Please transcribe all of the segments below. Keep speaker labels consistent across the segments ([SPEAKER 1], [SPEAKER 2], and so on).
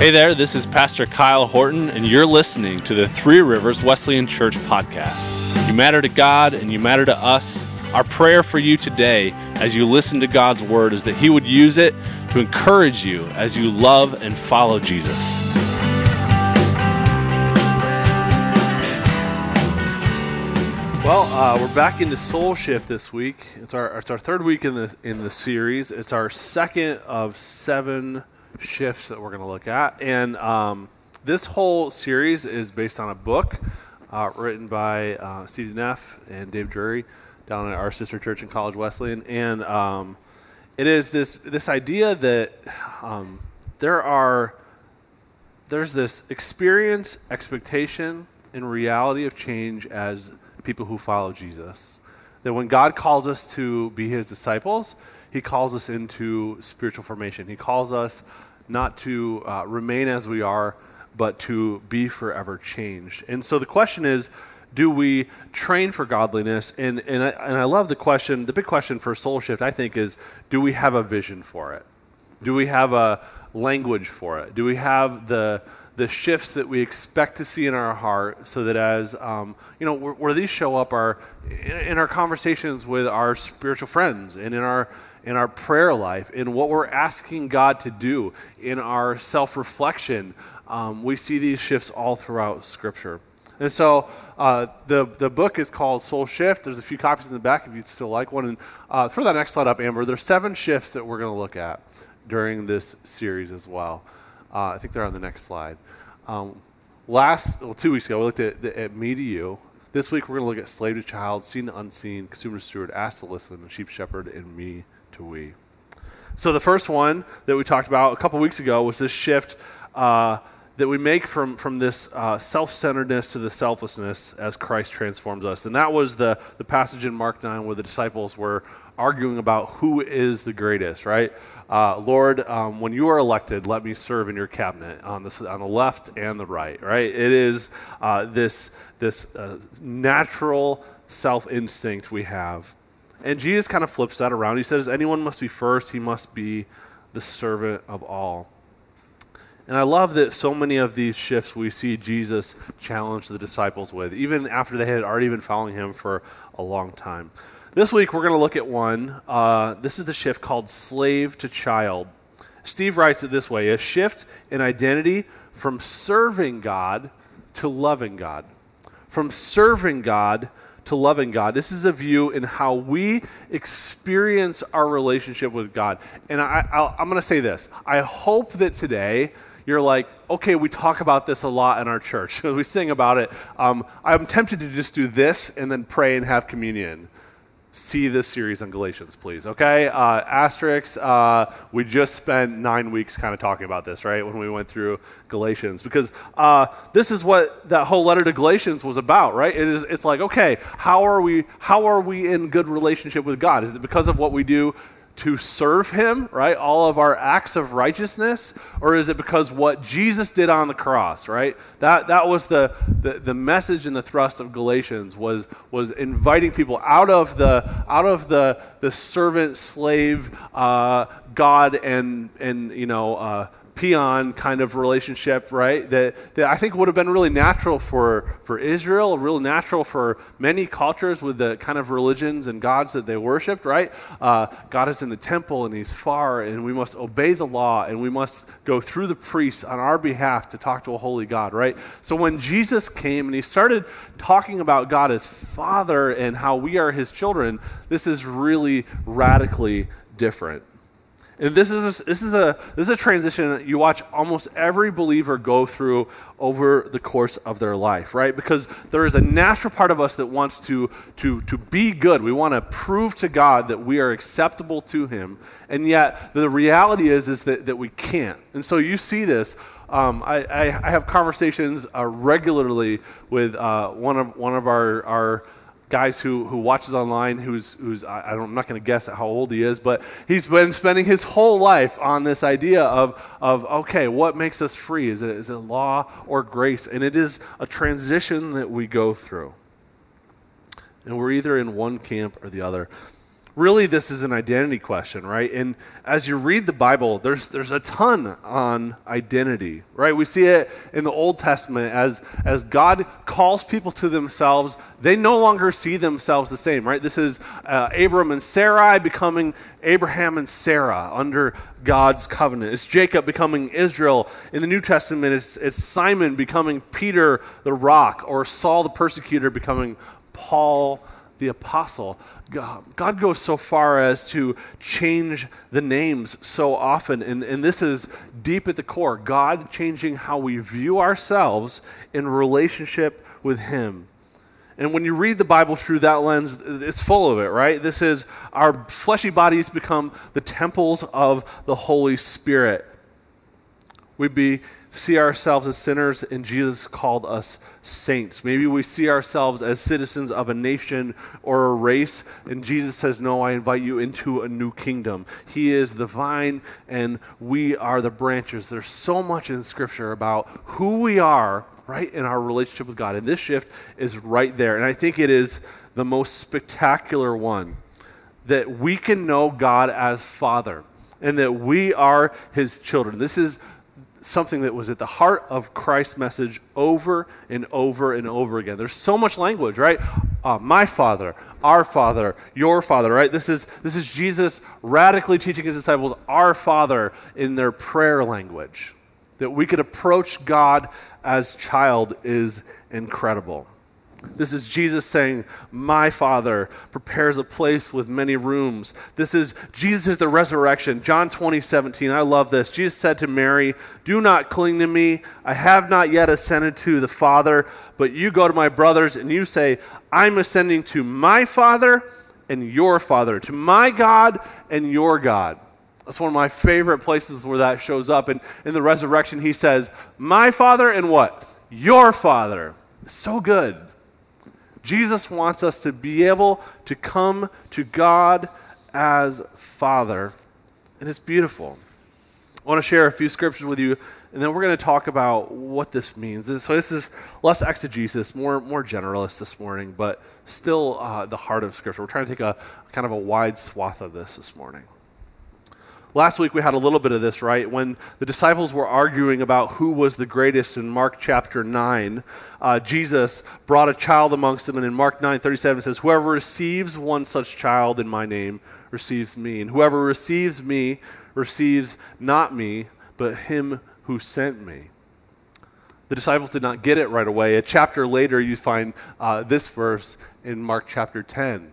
[SPEAKER 1] Hey there, this is Pastor Kyle Horton, and you're listening to the Three Rivers Wesleyan Church podcast. You matter to God, and you matter to us. Our prayer for you today, as you listen to God's word, is that He would use it to encourage you as you love and follow Jesus.
[SPEAKER 2] Well, we're back into Soul Shift this week. It's our third week in the series. It's our second of 7 shifts that we're going to look at, and this whole series is based on a book written by Steve Neff and Dave Drury down at our sister church in College Wesleyan, and it is this idea that there's this experience, expectation, and reality of change as people who follow Jesus. That when God calls us to be His disciples, He calls us into spiritual formation. He calls us not to remain as we are, but to be forever changed. And so the question is, do we train for godliness? And I love the question. The big question for Soul Shift, I think, is, do we have a vision for it? Do we have a language for it? Do we have the shifts that we expect to see in our heart, so that as where these show up are in our conversations with our spiritual friends, and in our prayer life, in what we're asking God to do, in our self-reflection. We see these shifts all throughout Scripture. And so the book is called Soul Shift. There's a few copies in the back if you'd still like one. And throw that next slide up, Amber. There's 7 shifts that we're going to look at during this series as well. I think they're on the next slide. 2 weeks ago, we looked at me to you. This week, we're going to look at slave to child, seen to unseen, consumer to steward, asked to listen, sheep shepherd, and me to we. So the first one that we talked about a couple weeks ago was this shift that we make from this self-centeredness to the selflessness as Christ transforms us. And that was the passage in Mark 9 where the disciples were arguing about who is the greatest, right? Lord, when you are elected, let me serve in your cabinet on the left and the right, right? It is this natural self-instinct we have. And Jesus kind of flips that around. He says, anyone must be first. He must be the servant of all. And I love that so many of these shifts we see Jesus challenge the disciples with, even after they had already been following Him for a long time. This week, we're going to look at one. This is the shift called slave to child. Steve writes it this way: a shift in identity from serving God to loving God. From serving God to loving God. This is a view in how we experience our relationship with God. And I'm going to say this. I hope that today you're like, okay, we talk about this a lot in our church. We sing about it. I'm tempted to just do this and then pray and have communion. See this series on Galatians, please, okay? Asterisks, we just spent 9 weeks kind of talking about this, right, when we went through Galatians, because this is what that whole letter to Galatians was about, right? It's like, okay, how are we in good relationship with God? Is it because of what we do to serve Him, right? All of our acts of righteousness, or is it because what Jesus did on the cross, right? That was the message and the thrust of Galatians was inviting people out of the servant slave God and peon kind of relationship, right? That I think would have been really natural for Israel, really natural for many cultures with the kind of religions and gods that they worshipped, right? God is in the temple and He's far, and we must obey the law, and we must go through the priests on our behalf to talk to a holy God, right? So when Jesus came and He started talking about God as Father and how we are His children, this is really radically different. And this is a transition that you watch almost every believer go through over the course of their life, right? Because there is a natural part of us that wants to be good. We want to prove to God that we are acceptable to Him, and yet the reality is that we can't. And so you see this. I have conversations regularly with one of our guys who watches online, I'm not going to guess at how old he is, but he's been spending his whole life on this idea of okay, what makes us free? Is it law or grace? And it is a transition that we go through. And we're either in one camp or the other. Really, this is an identity question, right? And as you read the Bible, there's a ton on identity, right? We see it in the Old Testament as God calls people to themselves. They no longer see themselves the same, right? This is Abram and Sarai becoming Abraham and Sarah under God's covenant. It's Jacob becoming Israel. In the New Testament, it's Simon becoming Peter the rock, or Saul the persecutor becoming Paul the apostle. God goes so far as to change the names so often, and this is deep at the core. God changing how we view ourselves in relationship with Him. And when you read the Bible through that lens, it's full of it, right? This is our fleshy bodies become the temples of the Holy Spirit. We see ourselves as sinners, and Jesus called us saints. Maybe we see ourselves as citizens of a nation or a race, and Jesus says, no, I invite you into a new kingdom. He is the vine, and we are the branches. There's so much in Scripture about who we are, right, in our relationship with God, and this shift is right there. And I think it is the most spectacular one, that we can know God as Father, and that we are His children. This is something that was at the heart of Christ's message over and over and over again. There's so much language, right? My Father, our Father, your Father, right? This is Jesus radically teaching His disciples our Father in their prayer language. That we could approach God as child is incredible. This is Jesus saying, my Father prepares a place with many rooms. This is Jesus at the resurrection. John 20:17, I love this. Jesus said to Mary, do not cling to me. I have not yet ascended to the Father, but you go to my brothers and you say, I'm ascending to my Father and your Father, to my God and your God. That's one of my favorite places where that shows up. And in the resurrection, He says, my Father and what? Your Father. It's so good. Jesus wants us to be able to come to God as Father, and it's beautiful. I want to share a few scriptures with you, and then we're going to talk about what this means. And so this is less exegesis, more generalist this morning, but still the heart of Scripture. We're trying to take a kind of a wide swath of this morning. Last week we had a little bit of this, right? When the disciples were arguing about who was the greatest in Mark chapter 9, Jesus brought a child amongst them, and in Mark 9:37 it says, whoever receives one such child in my name receives me, and whoever receives me receives not me, but him who sent me. The disciples did not get it right away. A chapter later you find this verse in Mark chapter 10.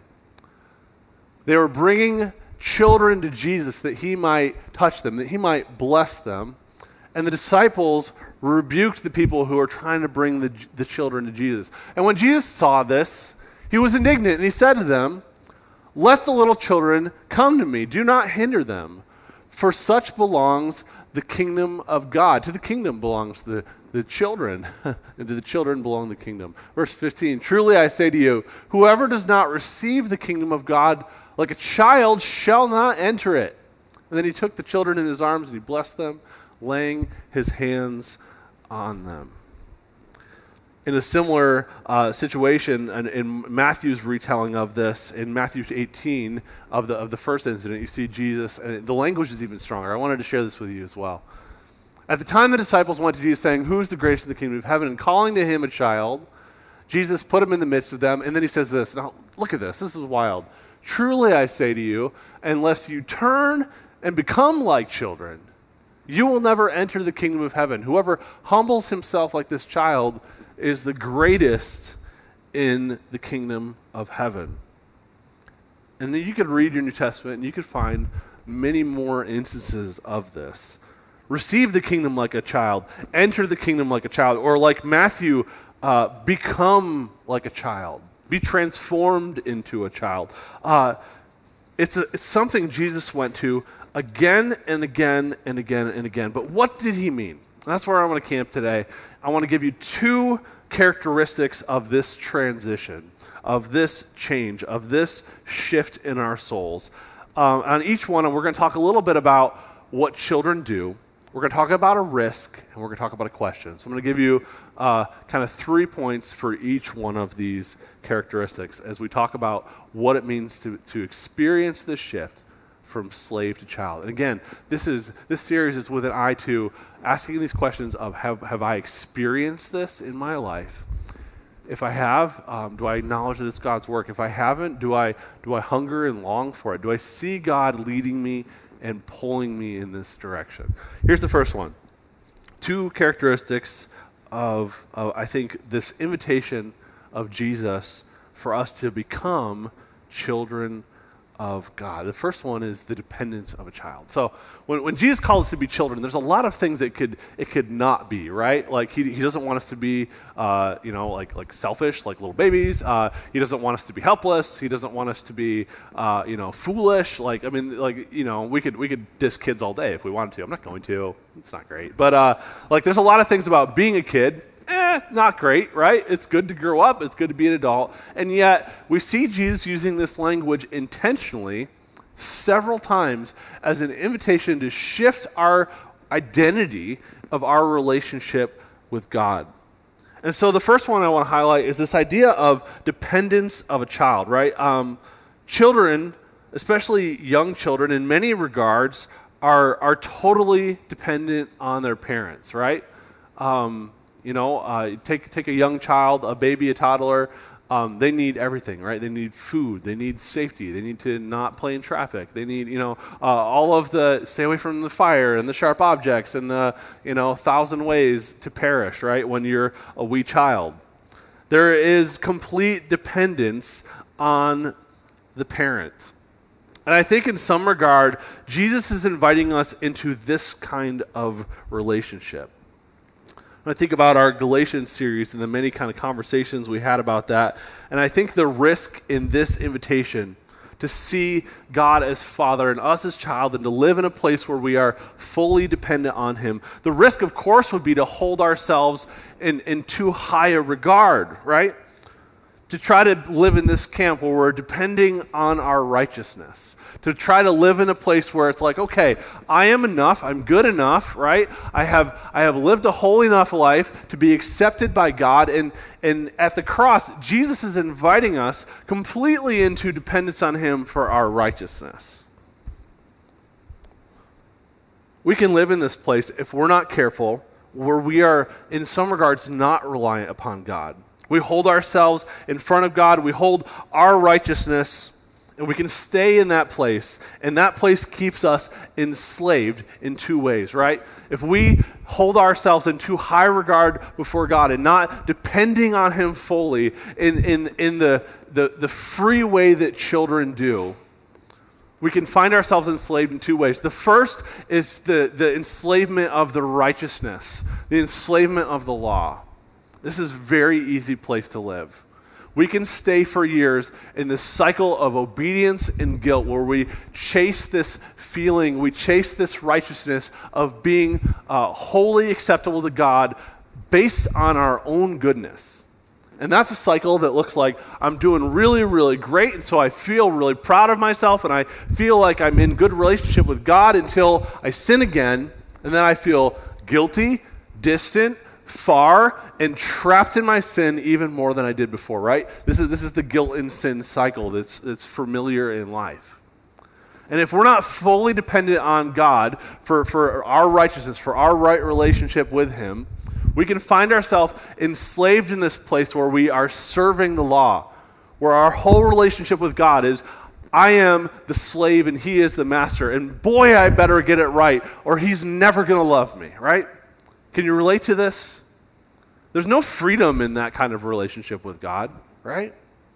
[SPEAKER 2] They were bringing children to Jesus that He might touch them, that He might bless them. And the disciples rebuked the people who were trying to bring the children to Jesus. And when Jesus saw this, He was indignant, and He said to them, let the little children come to me. Do not hinder them, for such belongs the kingdom of God. To the kingdom belongs the children, and to the children belong the kingdom. Verse 15, truly I say to you, whoever does not receive the kingdom of God like a child shall not enter it. And then He took the children in His arms and He blessed them, laying His hands on them. In a similar situation, in Matthew's retelling of this, in Matthew 18 of the first incident, you see Jesus, and the language is even stronger. I wanted to share this with you as well. At the time the disciples went to Jesus saying, who's the greatest in the kingdom of heaven? And calling to Him a child, Jesus put him in the midst of them, and then He says this. Now, look at this. This is wild. Truly I say to you, unless you turn and become like children, you will never enter the kingdom of heaven. Whoever humbles himself like this child is the greatest in the kingdom of heaven. And then you could read your New Testament and you could find many more instances of this. Receive the kingdom like a child. Enter the kingdom like a child. Or like Matthew, become like a child. Be transformed into a child. It's something Jesus went to again and again and again and again. But what did He mean? That's where I want to camp today. I want to give you two characteristics of this transition, of this change, of this shift in our souls. On each one, we're going to talk a little bit about what children do. we're going to talk about a risk, and we're going to talk about a question. So I'm going to give you kind of 3 points for each one of these characteristics as we talk about what it means to experience this shift from slave to child. And again, this series is with an eye to asking these questions of have I experienced this in my life? If I have, do I acknowledge that it's God's work? If I haven't, do I hunger and long for it? Do I see God leading me and pulling me in this direction? Here's the first one. 2 characteristics of I think, this invitation of Jesus for us to become children of God. The first one is the dependence of a child. So when Jesus calls us to be children, there's a lot of things it could not be, right? Like he doesn't want us to be, like selfish, like little babies. He doesn't want us to be helpless. He doesn't want us to be, foolish. We could diss kids all day if we wanted to. I'm not going to. It's not great. But there's a lot of things about being a kid. Not great, right? It's good to grow up. It's good to be an adult. And yet, we see Jesus using this language intentionally several times as an invitation to shift our identity of our relationship with God. And so the first one I want to highlight is this idea of dependence of a child, right? Children, especially young children, in many regards, are totally dependent on their parents, right? Take a young child, a baby, a toddler. They need everything, right? They need food. They need safety. They need to not play in traffic. They need, all of the stay away from the fire and the sharp objects and the, 1,000 ways to perish, right? When you're a wee child. There is complete dependence on the parent. And I think in some regard, Jesus is inviting us into this kind of relationship. When I think about our Galatians series and the many kind of conversations we had about that, and I think the risk in this invitation to see God as Father and us as child and to live in a place where we are fully dependent on Him, the risk, of course, would be to hold ourselves in too high a regard, right? To try to live in this camp where we're depending on our righteousness. To try to live in a place where it's like, okay, I am enough, I'm good enough, right? I have lived a holy enough life to be accepted by God, and at the cross, Jesus is inviting us completely into dependence on Him for our righteousness. We can live in this place, if we're not careful, where we are, in some regards, not reliant upon God. We hold ourselves in front of God, we hold our righteousness, and we can stay in that place, and that place keeps us enslaved in 2 ways, right? If we hold ourselves in too high regard before God and not depending on Him fully in the free way that children do, we can find ourselves enslaved in 2 ways. The first is the enslavement of the righteousness, the enslavement of the law. This is a very easy place to live. We can stay for years in this cycle of obedience and guilt where we chase this feeling, we chase this righteousness of being wholly acceptable to God based on our own goodness. And that's a cycle that looks like I'm doing really, really great, and so I feel really proud of myself, and I feel like I'm in good relationship with God until I sin again, and then I feel guilty, distant, far, and trapped in my sin even more than I did before, right? This is the guilt and sin cycle that's familiar in life. And if we're not fully dependent on God for our righteousness, for our right relationship with Him, we can find ourselves enslaved in this place where we are serving the law, where our whole relationship with God is, I am the slave and He is the master, and boy, I better get it right, or He's never going to love me, right? Can you relate to this? There's no freedom in that kind of relationship with God, right?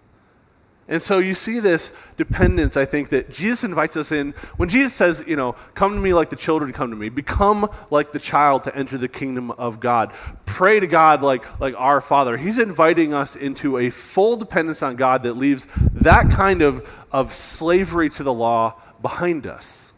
[SPEAKER 2] And so you see this dependence, I think, that Jesus invites us in. When Jesus says, come to me like the children come to me, become like the child to enter the kingdom of God, pray to God like our Father. He's inviting us into a full dependence on God that leaves that kind of slavery to the law behind us.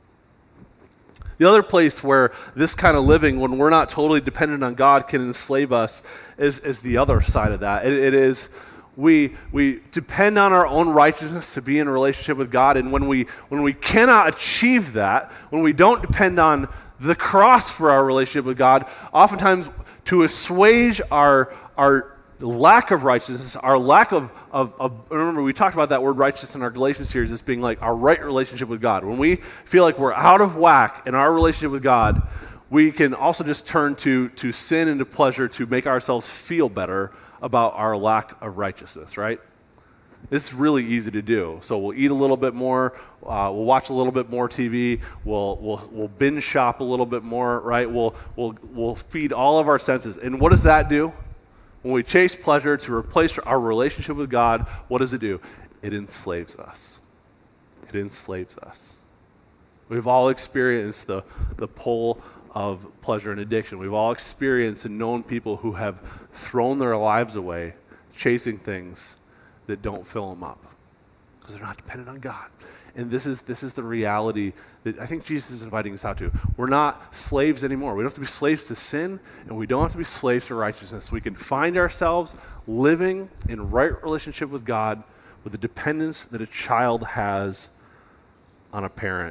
[SPEAKER 2] The other place where this kind of living, when we're not totally dependent on God, can enslave us is the other side of that. It is we depend on our own righteousness to be in a relationship with God, and when we cannot achieve that, when we don't depend on the cross for our relationship with God, oftentimes to assuage our lack of righteousness, our lack of remember, we talked about that word righteous in our Galatians series as being like our right relationship with God. When we feel like we're out of whack in our relationship with God, we can also just turn to sin and to pleasure to make ourselves feel better about our lack of righteousness, right? It's really easy to do. So we'll eat a little bit more, we'll watch a little bit more TV, we'll binge shop a little bit more, right? We'll feed all of our senses. And what does that do? When we chase pleasure to replace our relationship with God, what does it do? It enslaves us. It enslaves us. We've all experienced the pull of pleasure and addiction. We've all experienced and known people who have thrown their lives away chasing things that don't fill them up because they're not dependent on God. And this is the reality that I think Jesus is inviting us out to. We're not slaves anymore. We don't have to be slaves to sin, and we don't have to be slaves to righteousness. We can find ourselves living in right relationship with God with the dependence that a child has on a parent.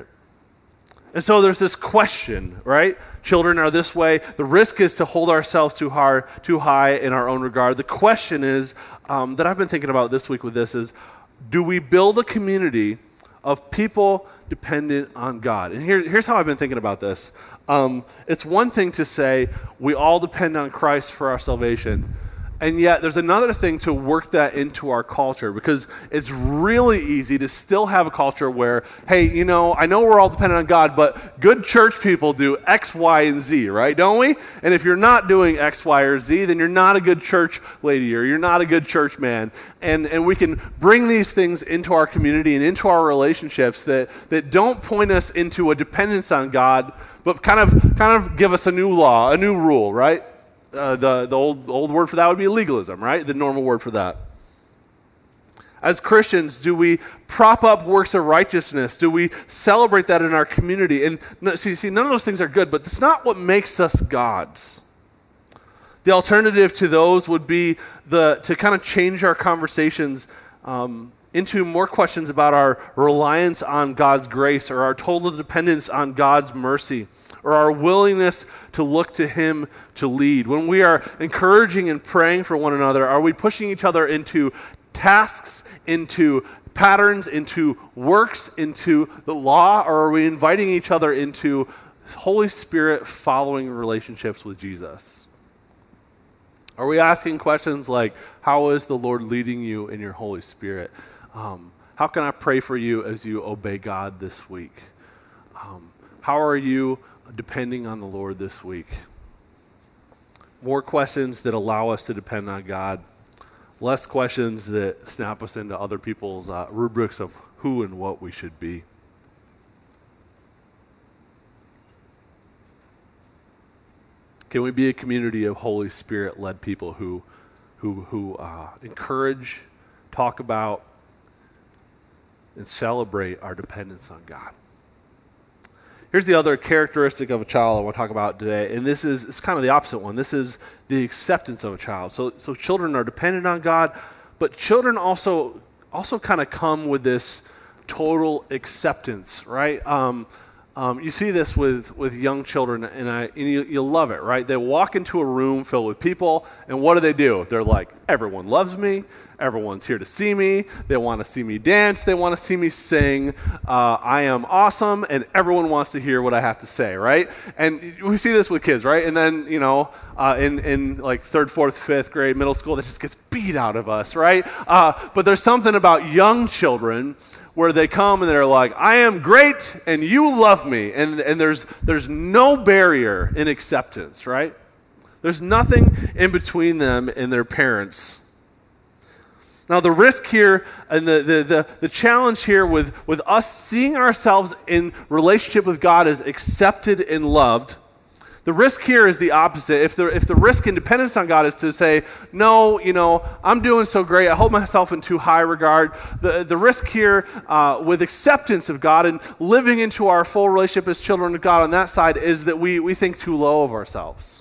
[SPEAKER 2] And so there's this question, right? Children are this way. The risk is to hold ourselves too high in our own regard. The question is, that I've been thinking about this week with this is, do we build a community of people dependent on God? And here's how I've been thinking about this. It's one thing to say we all depend on Christ for our salvation, and yet there's another thing to work that into our culture, because it's really easy to still have a culture where, hey, I know we're all dependent on God, but good church people do X, Y, and Z, right? Don't we? And if you're not doing X, Y, or Z, then you're not a good church lady or you're not a good church man. And we can bring these things into our community and into our relationships that don't point us into a dependence on God, but kind of give us a new law, a new rule, right? The old word for that would be legalism, right? The normal word for that. As Christians, do we prop up works of righteousness? Do we celebrate that in our community? And see, none of those things are good, but it's not what makes us gods. The alternative to those would be to kind of change our conversations into more questions about our reliance on God's grace or our total dependence on God's mercy, or our willingness to look to Him to lead. When we are encouraging and praying for one another, are we pushing each other into tasks, into patterns, into works, into the law, or are we inviting each other into Holy Spirit following relationships with Jesus? Are we asking questions like, how is the Lord leading you in your Holy Spirit? How can I pray for you as you obey God this week? How are you depending on the Lord this week? More questions that allow us to depend on God. Less questions that snap us into other people's rubrics of who and what we should be. Can we be a community of Holy Spirit-led people who encourage, talk about, and celebrate our dependence on God? Here's the other characteristic of a child I want to talk about today, and it's kind of the opposite one. This is the acceptance of a child. So children are dependent on God, but children also kind of come with this total acceptance, right? You see this with young children, and you love it, right? They walk into a room filled with people, and what do? They're like, everyone loves me. Everyone's here to see me. They want to see me dance. They want to see me sing. I am awesome, and everyone wants to hear what I have to say, right? And we see this with kids, right? And then, in like 3rd, 4th, 5th grade, middle school, that just gets beat out of us, right? But there's something about young children where they come and they're like, I am great, and you love me. And there's no barrier in acceptance, right? There's nothing in between them and their parents. Now, the risk here and the challenge here with us seeing ourselves in relationship with God as accepted and loved, the risk here is the opposite. If the risk in dependence on God is to say, no, I'm doing so great, I hold myself in too high regard, the risk here with acceptance of God and living into our full relationship as children of God on that side is that we think too low of ourselves.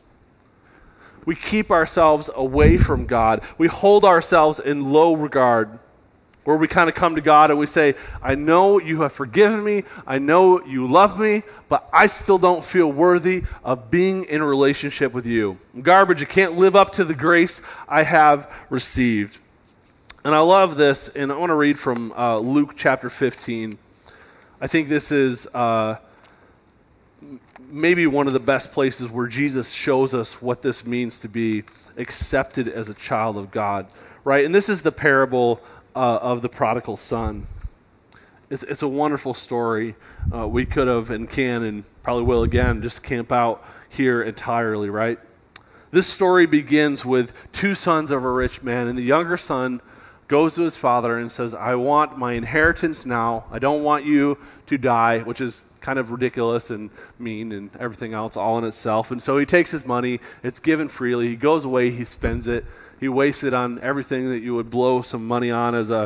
[SPEAKER 2] We keep ourselves away from God. We hold ourselves in low regard. where we kind of come to God and we say, I know you have forgiven me, I know you love me, but I still don't feel worthy of being in a relationship with you. I'm garbage, I can't live up to the grace I have received. And I love this, and I want to read from Luke chapter 15. I think this is maybe one of the best places where Jesus shows us what this means to be accepted as a child of God, right? And this is the parable of the prodigal son. It's a wonderful story. We could have and can and probably will again just camp out here entirely, right? This story begins with two sons of a rich man, and the younger son goes to his father and says, I want my inheritance now. I don't want you to die, which is kind of ridiculous and mean and everything else all in itself. And so he takes his money. It's given freely. He goes away. He spends it. He wastes it on everything that you would blow some money on as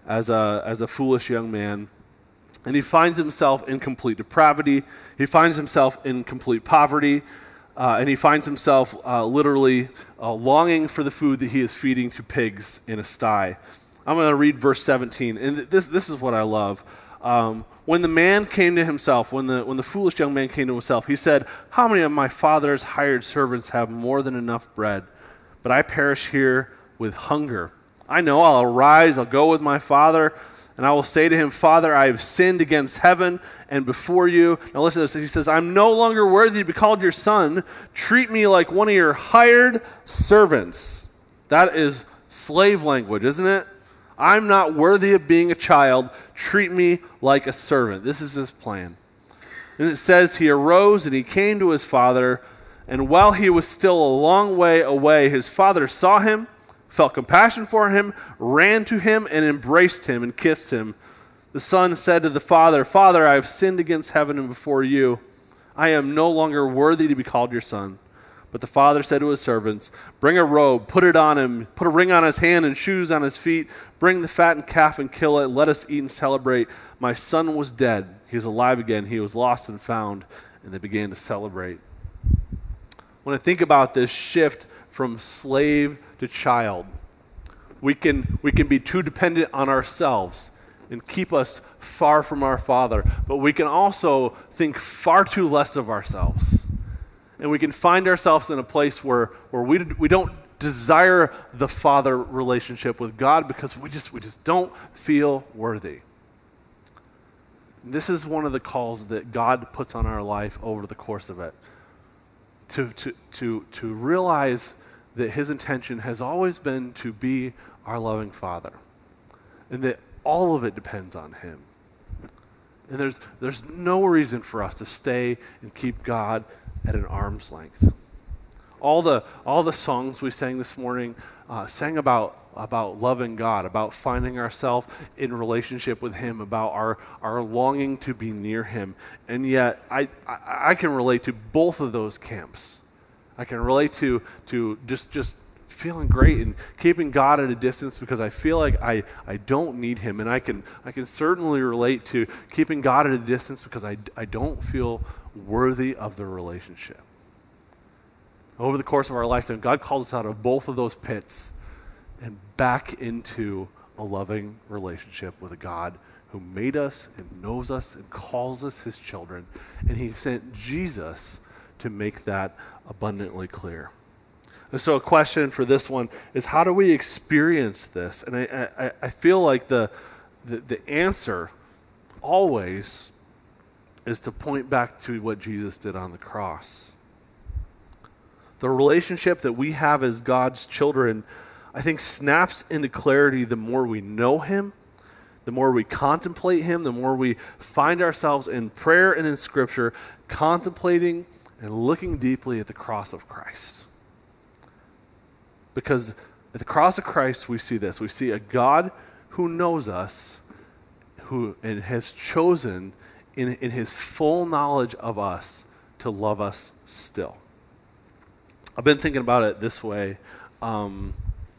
[SPEAKER 2] a foolish young man. And he finds himself in complete depravity. He finds himself in complete poverty. And he finds himself literally longing for the food that he is feeding to pigs in a sty. I'm going to read verse 17, and this is what I love. When the man came to himself, when the foolish young man came to himself, he said, how many of my father's hired servants have more than enough bread? But I perish here with hunger. I know I'll arise, I'll go with my father, and I will say to him, Father, I have sinned against heaven and before you. Now listen to this. He says, I'm no longer worthy to be called your son. Treat me like one of your hired servants. That is slave language, isn't it? I'm not worthy of being a child. Treat me like a servant. This is his plan. And it says he arose and he came to his father, and while he was still a long way away, his father saw him, felt compassion for him, ran to him and embraced him and kissed him. The son said to the father, Father, I have sinned against heaven and before you. I am no longer worthy to be called your son. But the father said to his servants, bring a robe, put it on him, put a ring on his hand and shoes on his feet. Bring the fattened calf and kill it. Let us eat and celebrate. My son was dead. He is alive again. He was lost and found. And they began to celebrate. When I think about this shift from slave to child, we can be too dependent on ourselves and keep us far from our Father, but we can also think far too less of ourselves. And we can find ourselves in a place where we don't desire the Father relationship with God because we just don't feel worthy. And this is one of the calls that God puts on our life over the course of it. To realize that his intention has always been to be our loving Father, and that all of it depends on him. And there's no reason for us to stay and keep God at an arm's length. All the songs we sang this morning sang about loving God, about finding ourselves in relationship with him, about our longing to be near him. And yet I can relate to both of those camps. I can relate to just feeling great and keeping God at a distance because I feel like I don't need him. And I can certainly relate to keeping God at a distance because I don't feel worthy of the relationship. Over the course of our lifetime, God calls us out of both of those pits and back into a loving relationship with a God who made us and knows us and calls us his children. And he sent Jesus to make that abundantly clear. And so a question for this one is, how do we experience this? And I feel like the answer always is to point back to what Jesus did on the cross. The relationship that we have as God's children, I think, snaps into clarity the more we know him, the more we contemplate him, the more we find ourselves in prayer and in Scripture contemplating and looking deeply at the cross of Christ. Because at the cross of Christ, we see this. We see a God who knows us, and has chosen in his full knowledge of us to love us still. I've been thinking about it this way. You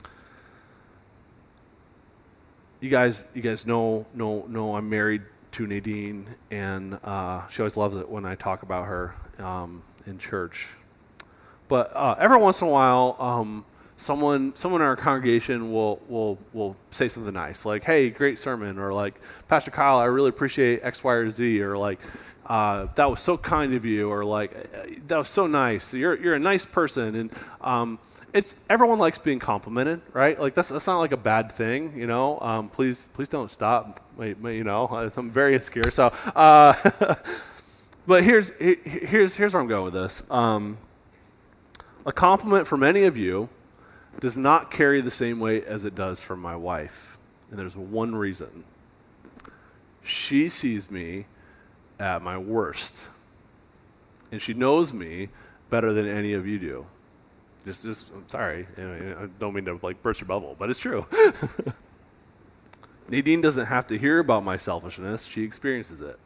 [SPEAKER 2] guys know I'm married to Nadine, and she always loves it when I talk about her in church. But every once in a while, someone in our congregation will say something nice, like, "Hey, great sermon," or like, "Pastor Kyle, I really appreciate X, Y, or Z," or like, "That was so kind of you," or like, "That was so nice. You're a nice person." And it's everyone likes being complimented, right? Like that's not like a bad thing, you know. Please don't stop. You know, I'm very insecure. So, but here's where I'm going with this. A compliment from any of you does not carry the same weight as it does from my wife. And there's one reason. She sees me at my worst. And she knows me better than any of you do. I'm sorry. I don't mean to like burst your bubble, but it's true. Nadine doesn't have to hear about my selfishness. She experiences it.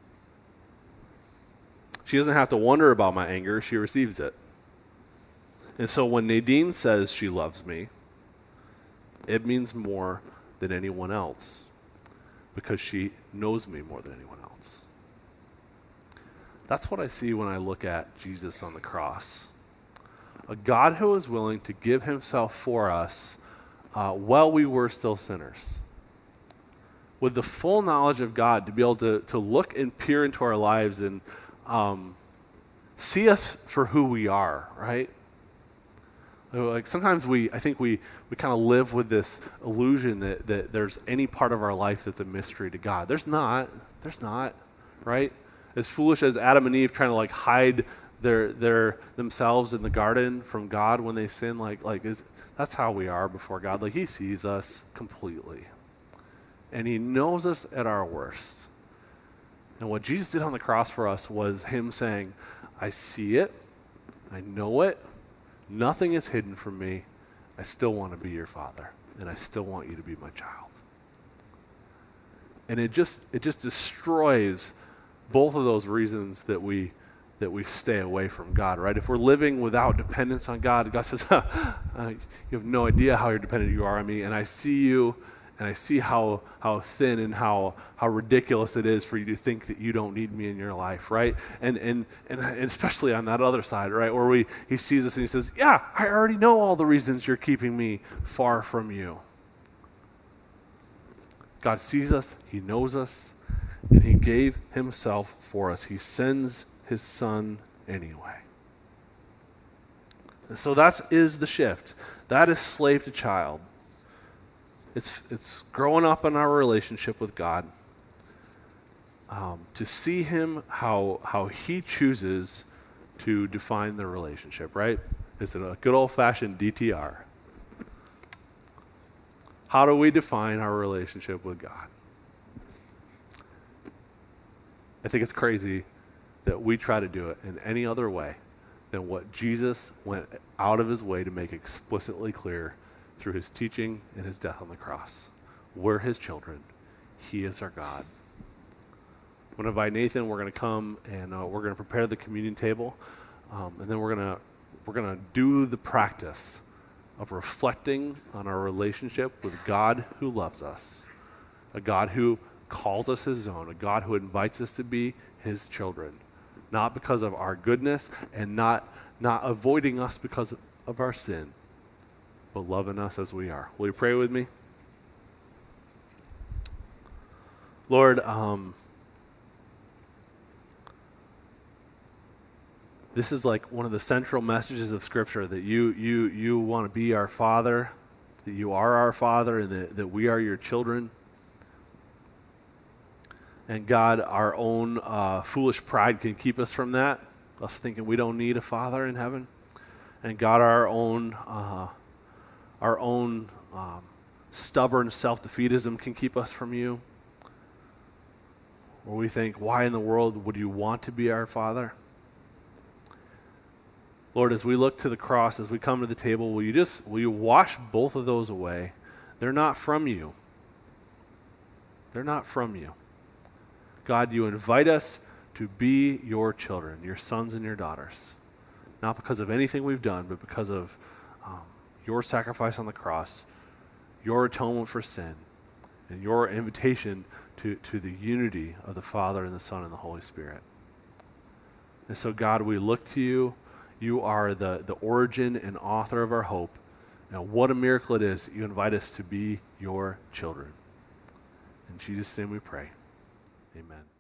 [SPEAKER 2] She doesn't have to wonder about my anger. She receives it. And so when Nadine says she loves me, it means more than anyone else because she knows me more than anyone else. That's what I see when I look at Jesus on the cross. A God who is willing to give himself for us while we were still sinners. With the full knowledge of God, to be able to look and peer into our lives and see us for who we are, right? Like sometimes I think we kind of live with this illusion that there's any part of our life that's a mystery to God. There's not, right? As foolish as Adam and Eve trying to like hide their themselves in the garden from God when they sin, that's how we are before God. Like he sees us completely. And he knows us at our worst. And what Jesus did on the cross for us was him saying, I see it, I know it, nothing is hidden from me. I still want to be your father, and I still want you to be my child. And it just destroys both of those reasons that we stay away from God, right? If we're living without dependence on God, God says, you have no idea how dependent you are on me, and I see you, and I see how thin and how ridiculous it is for you to think that you don't need me in your life, right? And especially on that other side, right, where he sees us and he says, yeah, I already know all the reasons you're keeping me far from you. God sees us, he knows us, and he gave himself for us. He sends his son anyway. And so that is the shift. That is slave to child. It's growing up in our relationship with God, to see him how he chooses to define the relationship, right? It's a good old-fashioned DTR. How do we define our relationship with God? I think it's crazy that we try to do it in any other way than what Jesus went out of his way to make explicitly clear through his teaching and his death on the cross. We're his children. He is our God. I'm going to invite Nathan. We're going to come and we're going to prepare the communion table. And then we're going to do the practice of reflecting on our relationship with God who loves us, a God who calls us his own, a God who invites us to be his children, not because of our goodness and not avoiding us because of our sin, but loving us as we are. Will you pray with me? Lord, this is like one of the central messages of Scripture, that you want to be our Father, that you are our Father, and that we are your children. And God, our own foolish pride can keep us from that, us thinking we don't need a Father in heaven. And God, our own stubborn self-defeatism can keep us from you. Where we think, why in the world would you want to be our Father? Lord, as we look to the cross, as we come to the table, will you wash both of those away? They're not from you. They're not from you. God, you invite us to be your children, your sons and your daughters. Not because of anything we've done, but because of your sacrifice on the cross, your atonement for sin, and your invitation to the unity of the Father and the Son and the Holy Spirit. And so, God, we look to you. You are the origin and author of our hope. And what a miracle it is that you invite us to be your children. In Jesus' name we pray. Amen.